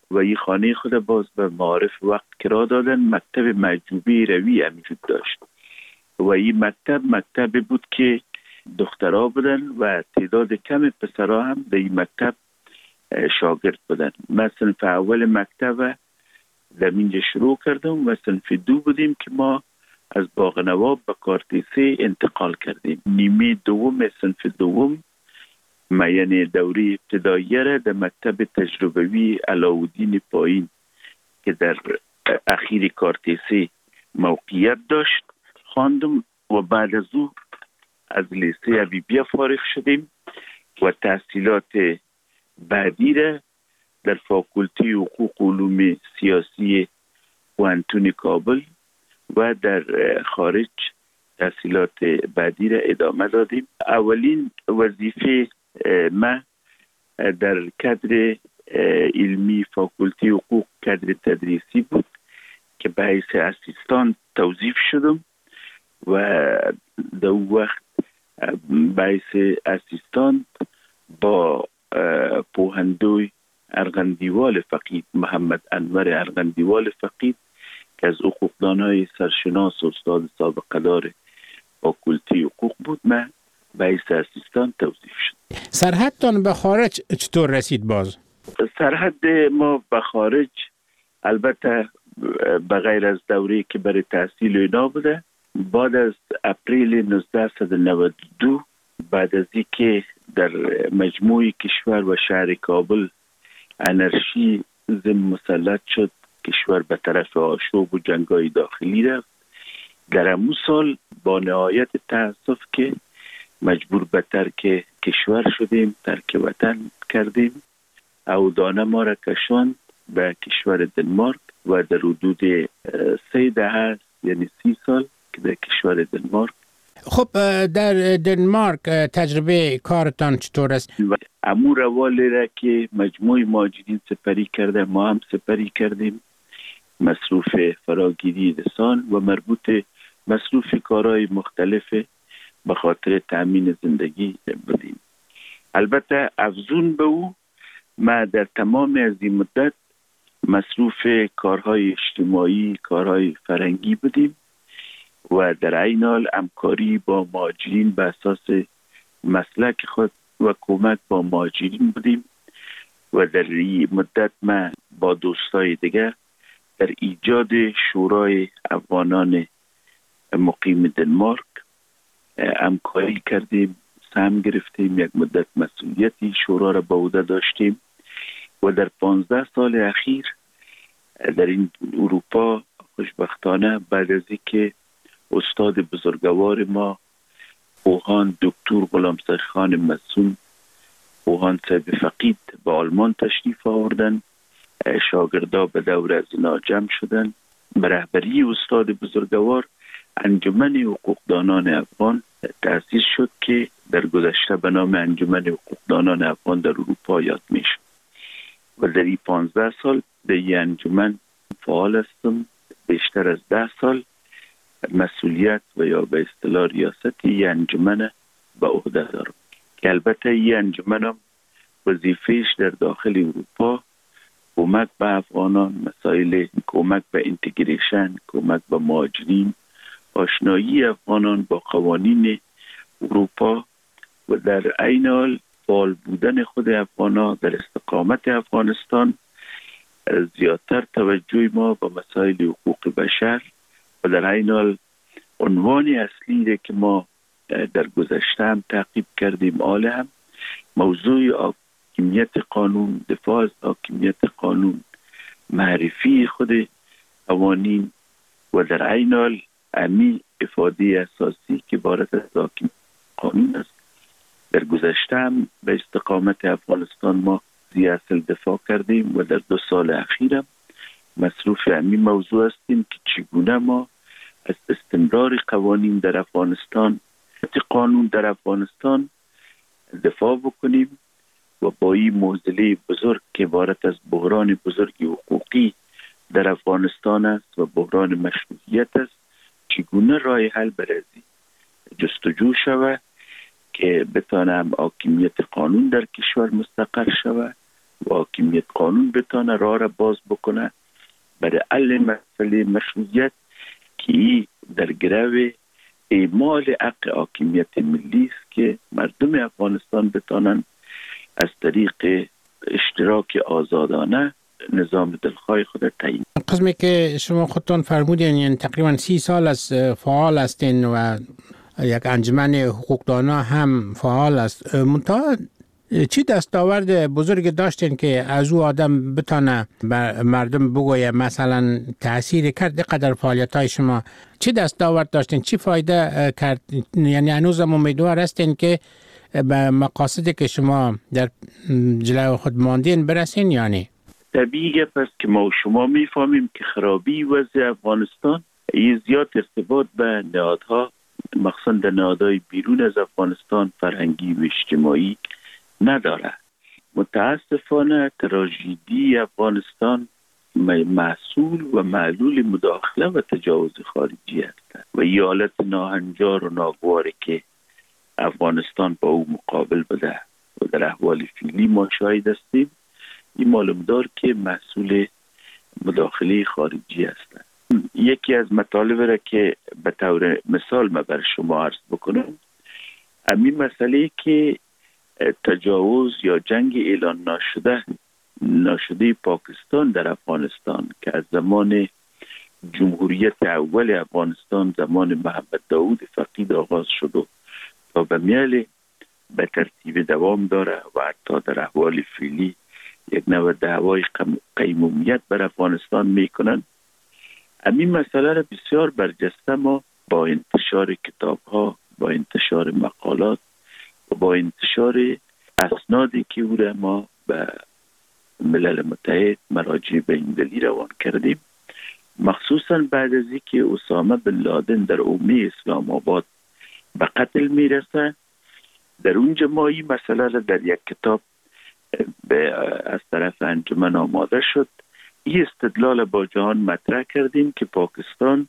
و این خانه خود باز به معارف وقت کرا دادن. مکتب محجوبه روی هم وجود داشت و این مکتب بود که دخترها بودن و تعداد کم پسرها هم در این مکتب شاگرد بودن. من صنف اول مکتب در اینجا شروع کردم و صنف 2 بودیم که ما از باغ نواب به کارتیسه انتقال کردیم. نیمه دوم صنف دوم ما یعنی دوره ابتداییه را در مکتب تجربوی علاءالدین پایین که در اخیر کارتیسه موقعیت داشت خواندم و بعد از او از لیسه حبیبیه فارغ شدیم و تحصیلات بعدی را در فاکولته حقوق و علوم سیاسی پوهنتون کابل و در خارج تحصیلات بعدی را ادامه دادیم. اولین وظیفه ما در کادر علمی فاکولته حقوق کادر تدریسی بود که به حیث اسیستان توظیف شدم و در وقت به حیث اسیستان با پوهندوی ارغندیوال فقید محمد انور ارغندیوال فقید که از حقوقدانهای سرشناس و استاد سابقه دار فاکولته حقوق بود من به حیث اسیستان توظیف شد. سرحدتان به خارج چطور رسید باز؟ سرحد ما به خارج البته به غیر از دوره که برای تحصیل اینا بوده، بعد از اپریل 1992 بعد از اینکه در مجموع کشور و شهر کابل انرژی مسلط شد، کشور به طرف آشوب و جنگای داخلی رفت، در همون سال با نهایت تأسف که مجبور به ترک کشور شدیم، ترک وطن کردیم. اودانه ما را کشاند به کشور دنمارک و در حدود 3 دهه یعنی 30 سال که در کشور دنمارک. خب در دنمارک تجربه کارتان چطور است؟ امور روالی را که مجموع مهاجرین سپری کرده ما هم سپری کردیم، مصروف فراگیری لسان و مربوط مصروف کارهای مختلف به خاطر تأمین زندگی بودیم. البته افزون به او ما در تمام از این مدت مصروف کارهای اجتماعی، کارهای فرهنگی بودیم و در عین حال همکاری با مهاجرین به اساس مسلک خود و کمک با مهاجرین بودیم و در این مدت ما با دوستای دیگر در ایجاد شورای افغانان مقیم دنمارک همکاری کردیم، سهم گرفتیم، یک مدت مسئولیتی شورا را به عهده داشتیم و در 15 سال اخیر در این اروپا خوشبختانه بعد از اینکه استاد بزرگوار ما پوهان دکتر غلامسرخان مسون پوهان صاحب فقید به آلمان تشریف آوردن، شاگردا به دور از اینا جمع شدن، به رهبری استاد بزرگوار انجمن حقوقدانان افغان تأسیس شد که در گذشته به نام انجمن حقوقدانان افغان در اروپا یاد می شد و در این 15 سال در این انجمن فعال هستم. بیشتر از 10 سال مسئولیت و یا به اصطلاح ریاست این انجمن به عهده دارم که البته این انجمن هم وظیفه‌اش در داخل اروپا کمک به افغانان، مسائل کمک به اینتگریشن، کمک به مهاجرین، آشنایی افغانان با قوانین اروپا و در عین حال فعال بودن خود افغانان در استقامت افغانستان، زیادتر توجه ما به مسائل حقوق بشر و در عین حال عنوان اصلی که ما در گذشته هم تعقیب کردیم هم موضوع حاکمیت قانون، دفاع از حاکمیت قانون، معرفی خود قوانین و در عین حال امی افاده اساسی که عبارت از حاکمیت قانون است. در گذشته هم به استقامت افغانستان ما اصل دفاع کردیم و در 2 سال اخیرم مصروف امی موضوع هستیم که چگونه ما از استمرار قوانین در افغانستان، قانون در افغانستان دفاع بکنیم و با این معضله بزرگ که عبارت از بحران بزرگ حقوقی در افغانستان است و بحران مشروعیت است، چگونه راه حل برازی جستجو شود که بتانم حاکمیت قانون در کشور مستقر شود و حاکمیت قانون بتانه راه را باز بکنه برای حل مسئله مشروعیت که ای در گرو اعمال حق حاکمیت ملی است که مردم افغانستان بتانن از طریق اشتراک آزادانه نظام دلخواه خود تعیین. قسمی که شما خودتون فرمودین یعنی تقریبا 30 سال از فعال هستین و یک انجمن حقوقدانا هم فعال است. منتها چی دستاورد بزرگ داشتین که از او آدم بتانه مردم بگویه مثلا تأثیر کرد قدر فعالیت‌های شما؟ چی دستاورد داشتین؟ چی فایده کرد؟ یعنی هنوز هم امیدوار هستین که به مقاصدی که شما در جلوی خود ماندین برسین یا نه؟ طبیعیه پس که ما و شما میفهمیم که خرابی وضع افغانستان زیاد ارتباط به نهادها مخصوصا در نهادهای بیرون از افغانستان فرهنگی و اجتماعی نداره. متاسفانه تراژدی افغانستان محصول و معلول مداخله و تجاوز خارجی است و این حالت ناهنجار و ناگواری که افغانستان با او مقابل بده و در احوال فعلی ما شاهد هستیم این معلوم دار که محصول مداخله خارجی است. یکی از مطالب را که به طور مثال من بر شما عرض بکنم همین مسئله که تجاوز یا جنگ اعلان ناشده پاکستان در افغانستان که از زمان جمهوریت اول افغانستان زمان محمد داود فقید آغاز شد و تا به میل به ترتیب دوام داره و حتی در احوال فعلی یک نوع دعوای قیمومیت بر افغانستان میکنن. همین مسئله را بسیار برجسته ما با انتشار کتاب‌ها، با انتشار مقالات و با انتشار اسنادی که او را ما به ملل متحد مراجع بین‌المللی روان کردیم، مخصوصا بعد از اینکه اسامه بن لادن در اومه اسلام آباد به قتل میرسه، در اونجا ما این مسئله را در یک کتاب از طرف انجمن آماده شد. این استدلال با جهان مطرح کردیم که پاکستان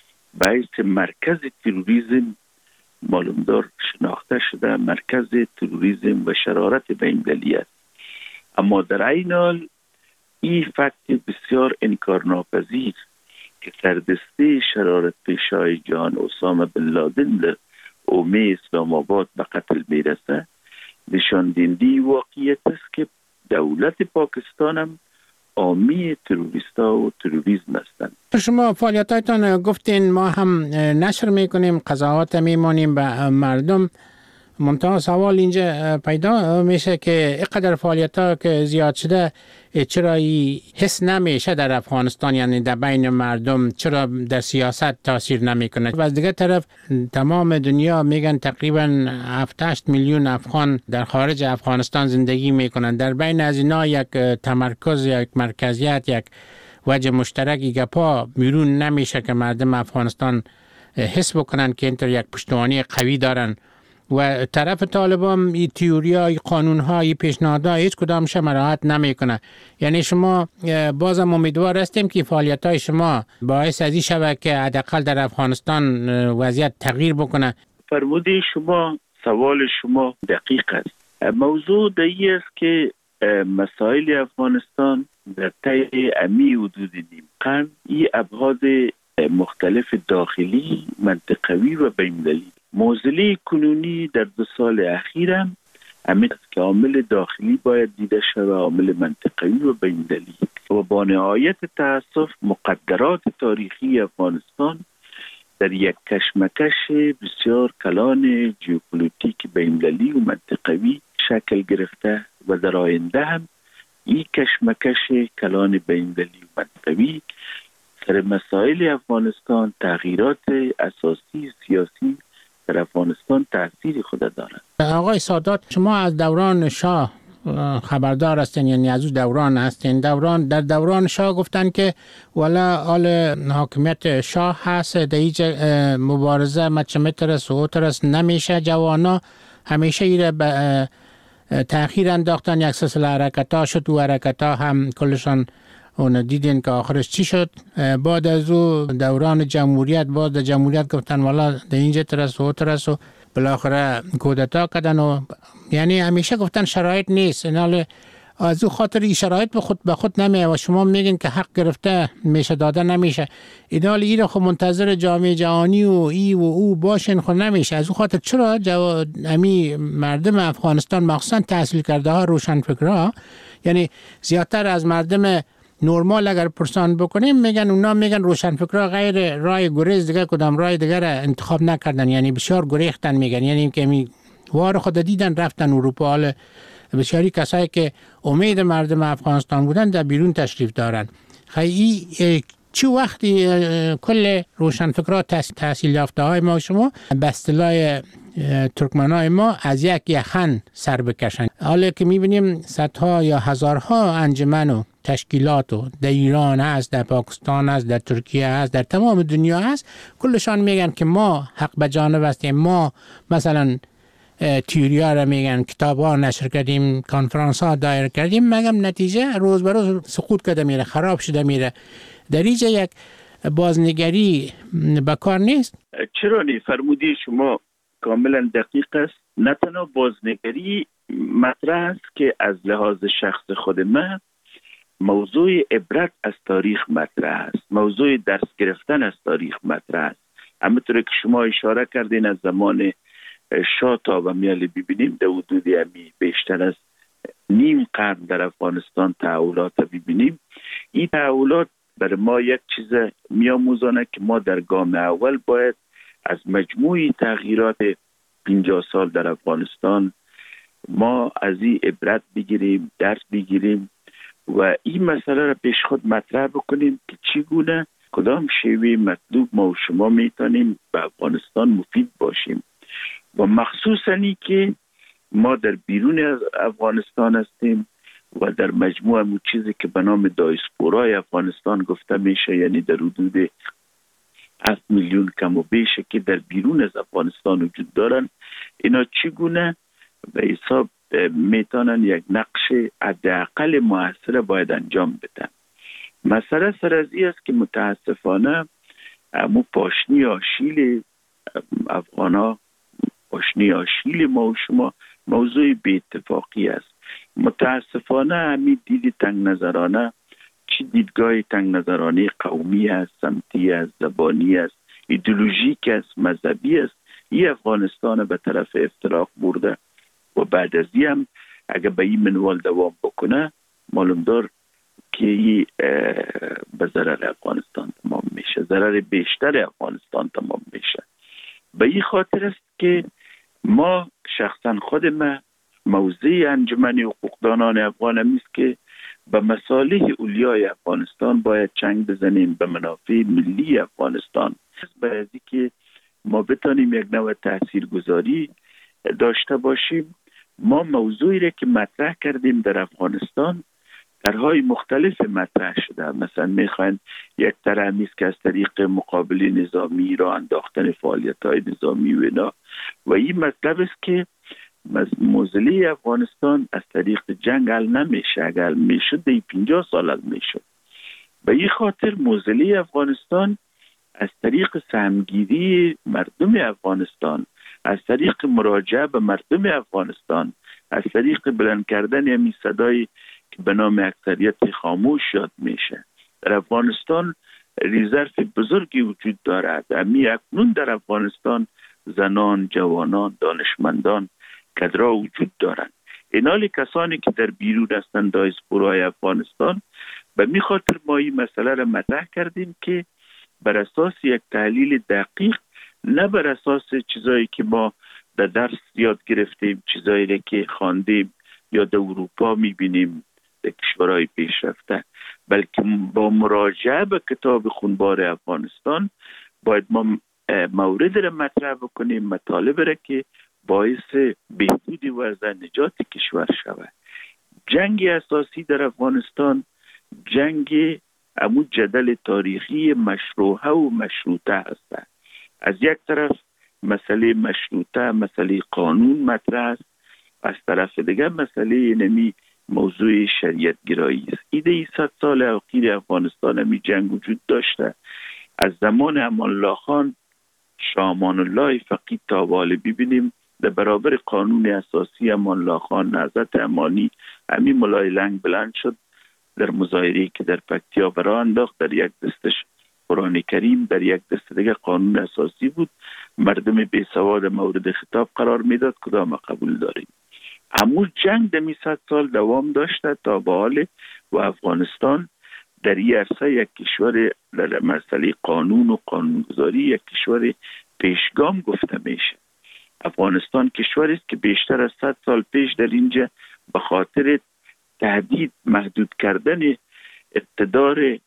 باعث مرکز تروریسم معلومدار شناخته شده، مرکز تروریسم و شرارت بین‌المللی است. اما در عین حال این فکت بسیار انکارناپذیر که سردسته شرارت پیشای جهان اسامه بن لادن در اومه اسلام آباد به قتل میرسه نشان دهنده واقعیت است که دولت پاکستان هم حامی تروریستا و تروریسم هستند. شما فعالیتاتون گفتین ما هم نشر میکنیم، قضاوت میمونیم به مردم. منتها سوال اینجا پیدا میشه که اینقدر فعالیت‌ها که زیاد شده چرا حس نمیشه در افغانستان، یعنی در بین مردم چرا در سیاست تاثیر نمیکنه؟ و از دیگه طرف تمام دنیا میگن تقریبا 7-8 میلیون افغان در خارج افغانستان زندگی میکنن. در بین از اینا یک تمرکز، یک مرکزیت، یک وجه مشترکی گپا بیرون نمیشه که مردم افغانستان حس بکنن که اینطور یک پشتوانه قوی دارن. و طرف طالبان این تئوریا، این قانون‌ها، این پیشنهادها هیچ کدامش مراعات نمیکنه. یعنی شما بازم امیدوار هستیم که فعالیت‌های شما باعث از این شود که حداقل در افغانستان وضعیت تغییر بکنه. فرموده شما، سوال شما دقیق است. موضوع این است که مسائل افغانستان در طی امی حدود نیم قرن این ابعاد مختلف داخلی، منطقوی و بین‌المللی. معضله کنونی در 2 سال اخیر هم همین است که عامل داخلی باید دیده شود، عامل منطقوی و بین‌المللی. و با نهایت تأسف مقدرات تاریخی افغانستان در یک کشمکش بسیار کلان ژئوپلیتیک بین‌المللی و منطقوی شکل گرفته و در آینده هم این کشمکش کلان بین‌المللی و منطقوی در مسائل افغانستان تغییرات اساسی سیاسی در افغانستان تأثیر خود دارد. آقای سادات، شما از دوران شاه خبردار هستین، یعنی از اون دوران هستین. در دوران شاه گفتن که والا حال حاکمیت شاه هست، در هیچ مبارزه مچمترس و ترس نمیشه. جوانا همیشه ایره به تأخیر انداختن. یک سلسله حرکت ها شد و حرکت ها هم کلشان اون دیدین که آخرش چی شد. بعد از او دوران جمهوریت، بعد جمهوریت گفتن والا در اینجا ترس و ترس و بالاخره کودتا کردن و یعنی همیشه گفتن شرایط نیست. اینال از او خاطر این شرایط به خود نمیه و شما میگین که حق گرفته میشه داده نمیشه. ایدال ای را خب منتظر جامعه جهانی و ای و او باشین خود نمیشه. از او خاطر چرا امی مردم افغانستان مخصوصا تحصیل کرده ها روشنفکرها، یعنی زیادتر از مردم نورمال اگر پرسان بکنیم میگن روشنفکرها غیر راه گریز دیگه کدام راه دیگر انتخاب نکردن، یعنی بسیار گریختن. میگن یعنی که وار خود دیدن رفتن اروپا. حال بسیاری کسایی که امید مردم افغانستان بودن در بیرون تشریف دارن. خیلی چه وقتی کل روشنفکرها تحصیل یافته های ما شما به اصطلاح ترکمنای ما از یک یخن سر بکشن، حالا که میبینیم صدها یا هزارها انجمن و تشکیلات و در ایران هست، در پاکستان هست، در ترکیه هست، در تمام دنیا هست، کلشان میگن که ما حق به جانب هستیم. ما مثلا تیوریا را میگن، کتاب ها نشر کردیم، کنفرانس ها دایر کردیم، مگم نتیجه روز به روز سقوط کرده میره، خراب شده میره. در اینجا یک بازنگری بکار نیست؟ چرا نی؟ فرمودی شما کاملا دقیق است. نه تنها بازنگری مطرح است که از لحاظ شخص خود من موضوع عبرت از تاریخ مطرح است، موضوع درس گرفتن از تاریخ مطرح است. همونطور که شما اشاره کردین از زمان شاه تا و میالی ببینیم در حدود بیشتر از نیم قرن در افغانستان تحولات ببینیم. این تحولات برای ما یک چیز میاموزانه که ما در گام اول باید از مجموعی تغییرات 50 سال در افغانستان ما از این عبرت بگیریم، درس بگیریم و این مسئله را پیش خود مطرح بکنیم که چگونه کدام شیوه مطلوب ما و شما میتونیم به افغانستان مفید باشیم. و مخصوصا ای که ما در بیرون از افغانستان هستیم و در مجموع همون چیزی که به نام دایسپورای افغانستان گفته میشه، یعنی در حدود 7 میلیون کم و بیشه که در بیرون از افغانستان وجود دارن، اینا چگونه به حساب میتونن یک نقش حداقل موثر باید انجام بدن. مسئله سر از این است که متاسفانه مو پاشنی آشیل افغانا، پاشنی آشیل ما و شما موضوع بی اتفاقی است. متاسفانه همین دید تنگ نظرانه، چی دیدگاه تنگ نظرانه قومی است، سمتی است، زبانی است، ایدئولوژیک است، مذهبی است، این افغانستان به طرف افتراق برده و بعد از این هم اگر به این منوال دوام بکنه معلوم دار که این به ضرر افغانستان تمام میشه، ضرر بیشتر افغانستان تمام میشه. به این خاطر است که ما شخصا خود ما موضع انجمن حقوقدانان افغان همیست که به مصالح اولیای افغانستان باید چنگ بزنیم، به منافع ملی افغانستان. باید که ما بتانیم یک نوع تاثیرگذاری داشته باشیم. ما موضوعی را که مطرح کردیم در افغانستان طرح‌های مختلف مطرح شده. مثلا میخواین یک طرح همیست که از طریق مقابله نظامی را انداختن فعالیت‌های نظامی و اینا، و این مطلب است که موضوع افغانستان از طریق جنگ حل نمیشه. اگر میشد دی 50 سال حل میشد. به این خاطر موضوع افغانستان از طریق سهمگیری مردم افغانستان، از طریق مراجعه به مردم افغانستان، از طریق بلند کردن همین صدای که به نام اکثریت خاموش یاد میشه. در افغانستان ریزرو بزرگی وجود دارد. امی اکنون در افغانستان زنان، جوانان، دانشمندان، کدرها وجود دارند. اینالی کسانی که در بیرون هستند دایسپورای افغانستان، به می خاطر ما این مسئله را مطرح کردیم که بر اساس یک تحلیل دقیق، نه بر اساس چیزایی که ما در درس یاد گرفتیم، چیزایی که خواندیم یا در اروپا میبینیم در کشورهای پیشرفته، بلکه با مراجعه به کتاب خونبار افغانستان باید ما مورد را مطرح بکنیم، مطالب را که باعث بهبود وضع نجات کشور شود. جنگ اساسی در افغانستان جنگ امو جدل تاریخی مشروعه و مشروطه هست. از یک طرف مسئله مشروطه، مسئله قانون مطرح است، از طرف دیگر مسئله نمی موضوع شریعت گرایی است. ایده 100 سال اخیر افغانستان همی جنگ وجود داشته. از زمان امان الله خان، شاه امان الله فقید تا حال ببینیم در برابر قانون اساسی امان الله خان نهضت امانی همین ملای لنگ بلند شد در مظاهره که در پکتیا برا انداخت. در یک دستش قرآن کریم، در یک دست دیگه قانون اساسی بود. مردم بی سواد مورد خطاب قرار میداد. کدام قبول داریم؟ همون جنگ دمی 100 سال دوام داشته تا به حال و افغانستان در این عرصه یک کشور در مسئله قانون و قانونگذاری یک کشور پیشگام گفته میشه. افغانستان کشوری است که بیشتر از 100 سال پیش در اینجا به خاطر تهدید محدود کردن اقتدار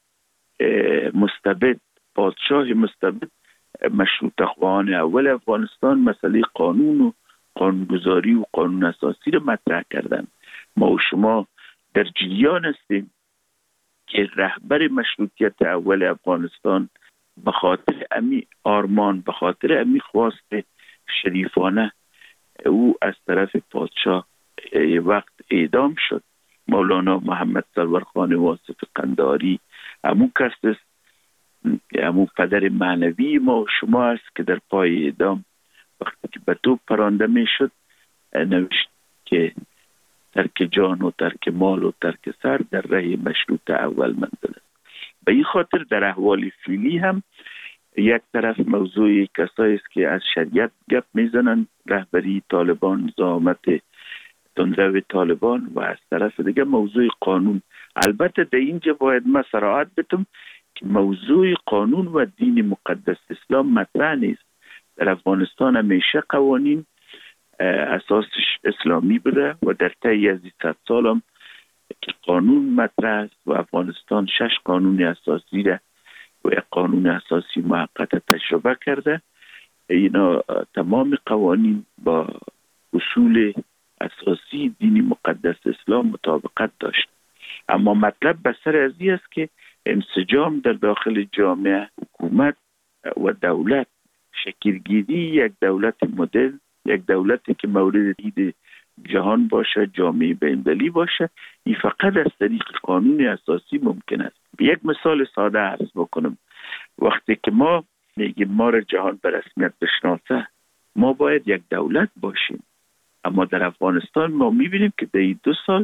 مستبد، پادشاه مستبد، مشروطه خواهان اول افغانستان مسئله قانون و قانونگذاری و قانون اساسی رو مطرح کردن. ما و شما در جریان هستیم که رهبر مشروطیت اول افغانستان به خاطر امی آرمان، به خاطر امی خواست شریفانه او از طرف پادشاه وقت اعدام شد. مولانا محمد سرور خان واصف قنداری همون کس است، همون پدر معنوی ما و شما است که در پای اعدام وقتی که به توپ پرانده می شد نوشت که ترک جان و ترک مال و ترک سر در راه مشروط اول منزل است. به این خاطر در احوال فعلی هم یک طرف موضوع کسایی است که از شریعت گپ میزنن، رهبری طالبان، زعامت تندرو طالبان، و از طرف دیگه موضوع قانون. البته در اینجا باید ما صراحت بتم که موضوع قانون و دین مقدس اسلام مطرح نیست. در افغانستان همیشه قوانین اساسش اسلامی بوده و در طی از 100 سال هم که قانون مطرح است و افغانستان 6 قانون اساسی را و یک قانون اساسی موقت تجربه کرده. اینا تمام قوانین با اصول اساسی دین مقدس اسلام مطابقت داشت. اما مطلب بسر از این است که انسجام در داخل جامعه، حکومت و دولت، شکلگیری یک دولت مدل، یک دولتی که مورد دید جهان باشه، جامعه بین‌المللی باشه، این فقط از طریق قانون اساسی ممکن است. یک مثال ساده عرض بکنم. وقتی که ما میگیم ما را جهان به رسمیت بشناسه، ما باید یک دولت باشیم. اما در افغانستان ما میبینیم که در این 2 سال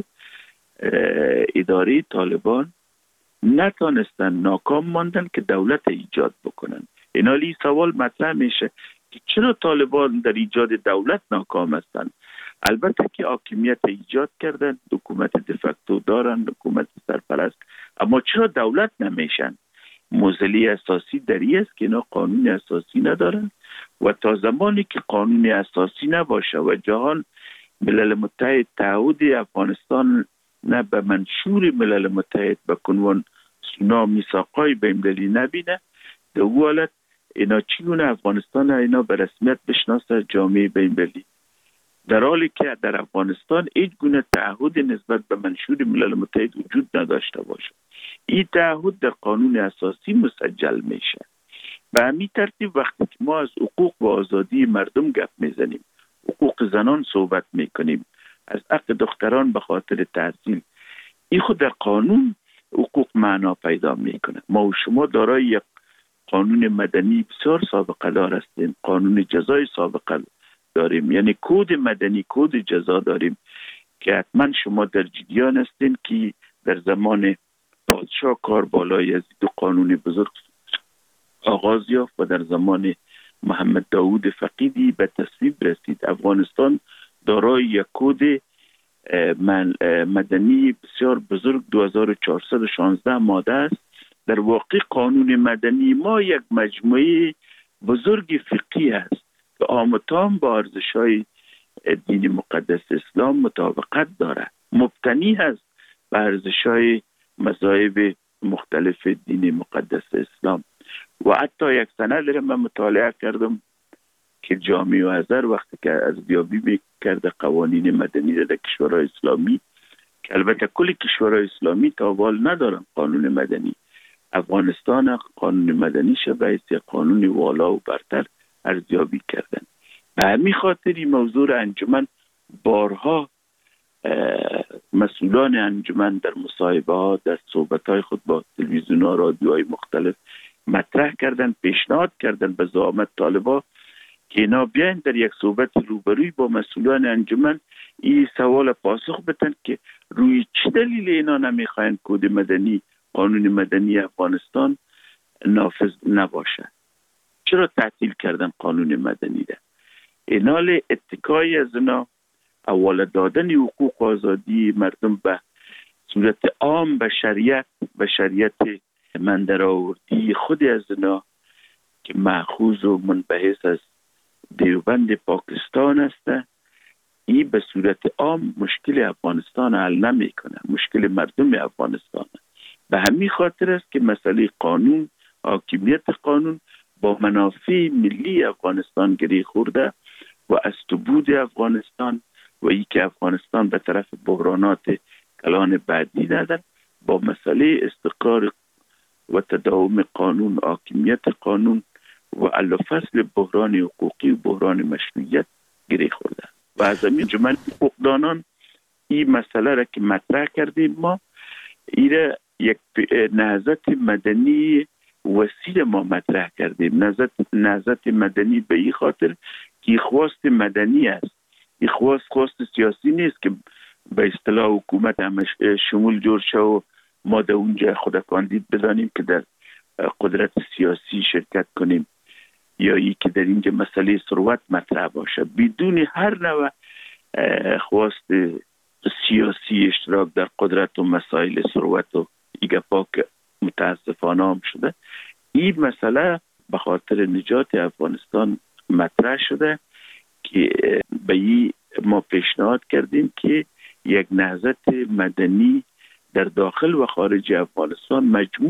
اداره طالبان نتانستن، ناکام ماندن که دولت ایجاد بکنن. این حالی سوال مطرح میشه که چرا طالبان در ایجاد دولت ناکام هستند؟ البته که حاکمیت ایجاد کردن، حکومت دفکتو دارن، حکومت سرپرست، اما چرا دولت نمیشن؟ موزلی اساسی در این است که اینا قانون اساسی ندارن و تا زمانی که قانون اساسی نباشه و جهان ملل متحد تعهد افغانستان نه به منشور ملل متحد به عنوان سونا میثاقای بین‌المللی نبینه، در او حالت اینا چگونه افغانستان اینا به رسمیت بشناسه جامعه بین‌المللی، در حالی که در افغانستان هیچ گونه تعهد نسبت به منشور ملل متحد وجود نداشته باشه. این تعهد در قانون اساسی مسجل میشه. به همین ترتیب وقتی که ما از حقوق و آزادی مردم گپ میزنیم، حقوق زنان صحبت میکنیم، از حق دختران به خاطر تحصیل، این خود در قانون حقوق معنا پیدا میکنه. ما و شما دارای یک قانون مدنی بسیار سابقه دار هستیم، قانون جزای سابقه داریم، یعنی کد مدنی، کد جزا داریم که حتما شما در جریان هستین که در زمان پادشاه کار بالای از 2 قانون بزرگ آغاز یافت و در زمان محمد داود فقیدی به تصویب رسید. افغانستان دارای یک کد مدنی بسیار بزرگ 2416 ماده است. در واقع قانون مدنی ما یک مجموعه بزرگ فقهی است که آمتام با ارزش‌های دین مقدس اسلام مطابقت دارد، مبتنی است بر ارزش‌های مذاهب مختلف دین مقدس اسلام. و حتی یک سند را من مطالعه کردم که جامع الازهر وقتی که ارزیابی می‌کرد قوانین مدنی در کشورهای اسلامی، که البته کل کشورهای اسلامی تا حال ندارن قانون مدنی، افغانستان قانون مدنی شبه قانون والا و برتر ارزیابی کردن. به همین خاطر این موضوع انجمن بارها مسئولان انجمن در مصاحبه ها، در صحبت های خود با تلویزیون ها، رادیوهای مختلف مطرح کردن، پیشنهاد کردن به زعامت طالبان که اینا بیاین در یک صحبت روبروی با مسئولان انجمن این سوال پاسخ بدن که روی چه دلیل اینا نمیخواین کد مدنی، قانون مدنی افغانستان نافذ نباشه. چرا تعطیل کردن قانون مدنی ده؟ اینال اتکای از اینا اول دادن حقوق آزادی مردم به صورت عام به شریعت من در آوردی خود از اینا که مأخوذ و منبعث از دیوبند پاکستان است، این به صورت عام مشکل افغانستان حل نمیکنه، مشکل مردم افغانستان. به همین خاطر است که مسئله قانون، حاکمیت قانون با منافع ملی افغانستان گره خورده و از بود افغانستان و ای که افغانستان به طرف بحرانات کلان بعدی ندن با مسئله استقرار و تداوم قانون، حاکمیت قانون و الا فصل بحران حقوقی و بحران مشروعیت گره خورده. و از همین جمعه حقوقدانان این مسئله را که مطرح کردیم ما، این یک نهضت مدنی وسیله ما مطرح کردیم. نهضت مدنی به این خاطر که خواست مدنی است، این خواست سیاسی نیست که به اصطلاح حکومت همش شمول جور شد و ما در اونجا خود کاندید بدانیم که در قدرت سیاسی شرکت کنیم یا ای که در اینجا مسئله ثروت مطرح باشه. بدون هر نوع خواست سیاسی اشتراک در قدرت و مسائل ثروت و ایگه پاک متاسفانه هم شده. این مسئله به خاطر نجات افغانستان مطرح شده که به این ما پیشنهاد کردیم که یک نهضت مدنی در داخل و خارج افغانستان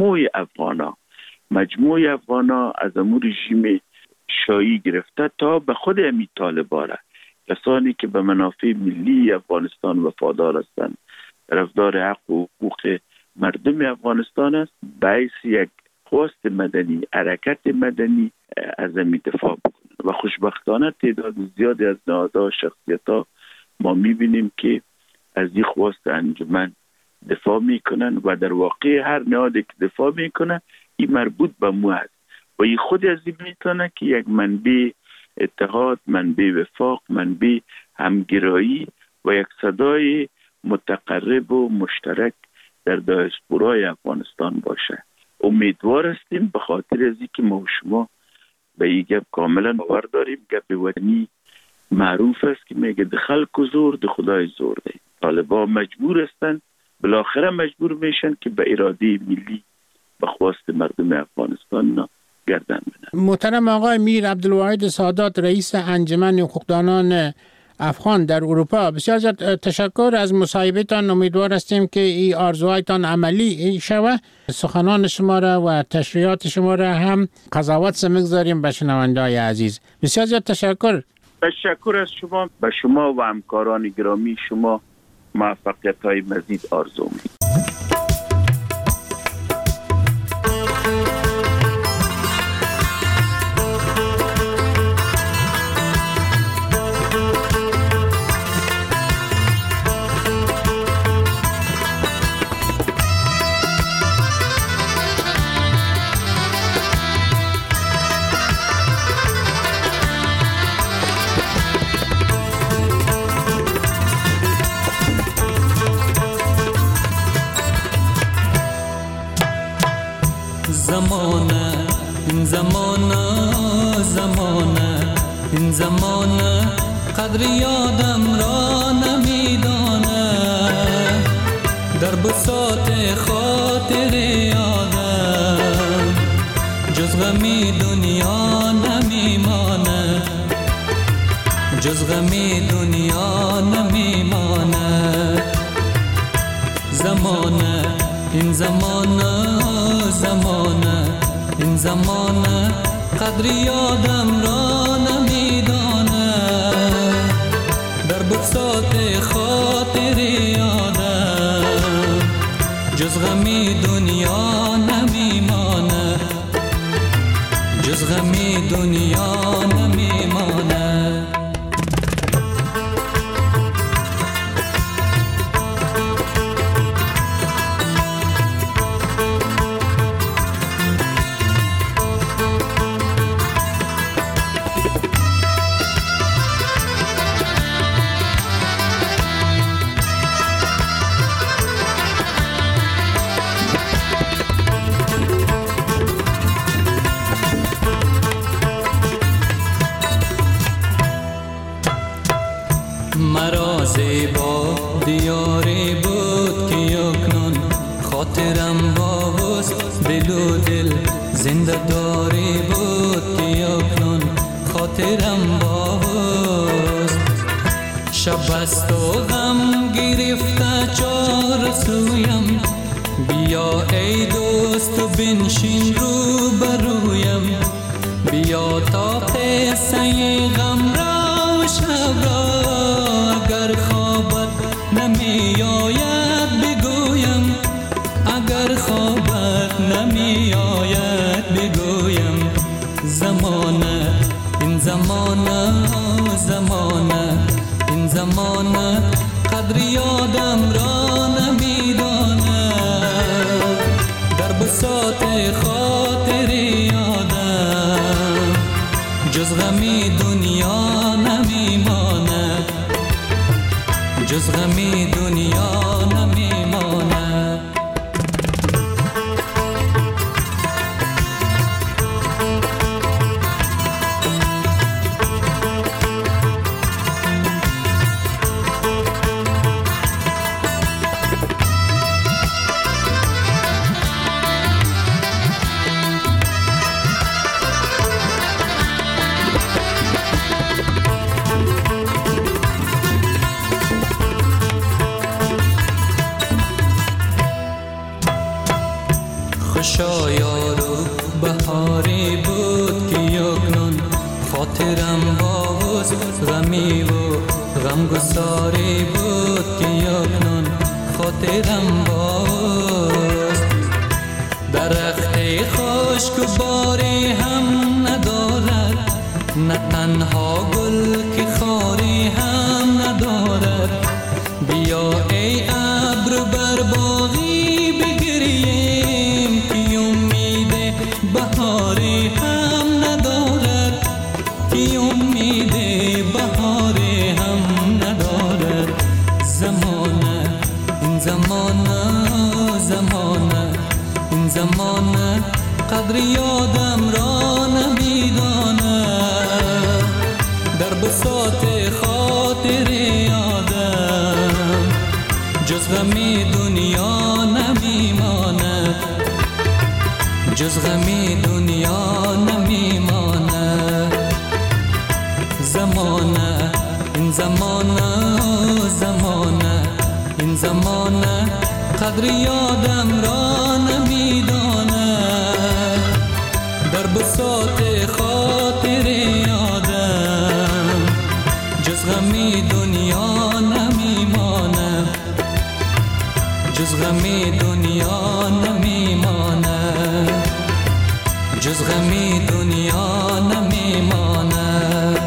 مجموع افغانا از امور رژیم شاهی گرفته تا به خود امی طالبان، کسانی که به منافع ملی افغانستان وفادار هستند، طرفدار حق و حقوق مردم افغانستان است، باعث یک خواست مدنی، حرکت مدنی از امی دفاع بکنند. و خوشبختانه تعداد زیادی از نهادها، شخصیت‌ها ما می‌بینیم که از این خواست انجمن دفاع میکنن و در واقع هر نهادی که دفاع میکنه این مربوط به مو است و این خود از این میتونه که یک منبع اتحاد، منبع وفاق، منبع همگرایی و یک صدای متقرب و مشترک در دیاسپورای افغانستان باشه. امیدوار هستیم به خاطر از اینکه ما و شما به این گپ کاملا باور داریم. گپ وطنی معروف است که میگه ده خلق و زور ده خدای زور ده. طالبان مجبور هستند، بالاخره مجبور میشن که به اراده ملی به خواست مردم افغانستان گردن بدن. محترم آقای میر عبدالواحد سادات، رئیس انجمن حقوقدانان افغان در اروپا، بسیار زیاد تشکر از مصاحبه‌تان. امیدوار هستیم که این آرزوهایتان عملی شود. سخنان شما را و تشریحات شما را هم قضاوت سمگذاریم به شنونده‌های عزیز. بسیار زیاد تشکر. تشکر از شما. به شما و همکاران گرامی شما موفقیت‌های مزید آرزو می‌کنم. این زمانه قدر یادم را نمیدانه، در بساط خاطر یادم جز غمی دنیا نمیمانه، جز غمی دنیا نمیمانه. زمانه این زمانه این زمانه قدر یادم را نمیدانه، در بساط خاطر یادم جز غمی دنیا نمیمانه، جز غمی دنیا نمیمانه. با حسن دل و دل زنده داری بود که اکنون خاطرم با حسن شب است و غم گرفته چار سویم بیا ای دوست و بنشین رو برویم بیا تا قصه غم را و شب را اگر خوابت نمی آید بگویم اگر خوابت نمی آید بگویم زمانه این زمانه زمانه این زمانه قدر یادم را نمی داند در بساط خاطر یادم جز غمی دنیا نمی ماند جز غمی دنیا نمی ماند خوشا یارو بهاری بود که یکنون خاطرم با حسن غمی و غمگساری بود که یکنون خاطرم با حسن درخت خشک و باری هم ندارد نه تنها گل که خاری هم ندارد بیا ای ابر بر باغی بگریم که امید بهاری هم ندارد که امید بهاری هم ندارد زمانه این زمانه زمانه این زمانه قدر یادم را نمی داند در بساط خاطر یادم جز غمی دنیا نمی ماند جز غمی دنیا نمی ماند زمانه این زمانه زمانه این زمانه قدر یادم را نمی داند در بساط خاطر یادم جز غمی دنیا نمی ماند جز غمی دنیا نمی ماند جز غمی دنیا نمی ماند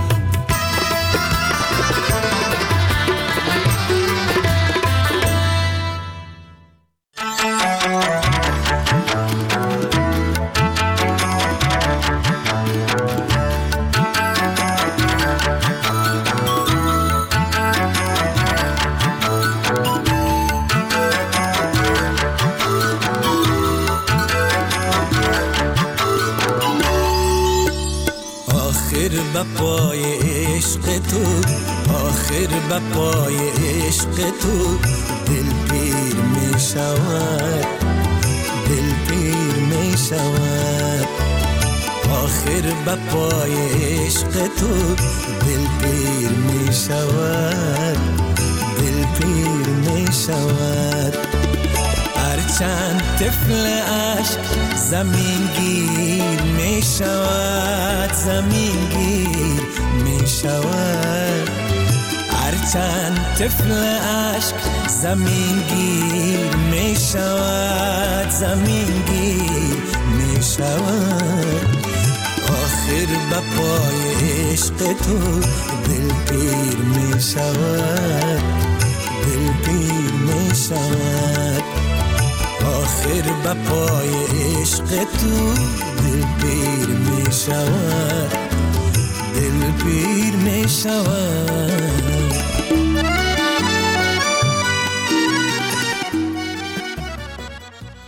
بپای عشق تو آخر بپای عشق تو دل پیر می شود دل پیر می شود آخر بپای عشق تو دل پیر می شود دل پیر می شود هرچند طفل عشق زمین گیر می شود زمین گیر می شود هرچند طفل عشق زمین گیر می شود زمین گیر می شود آخر بپای عشق تو دل پیر می شود دل پیر می شود آخر بپای عشق تو دل پیر می شود دل پیر می شود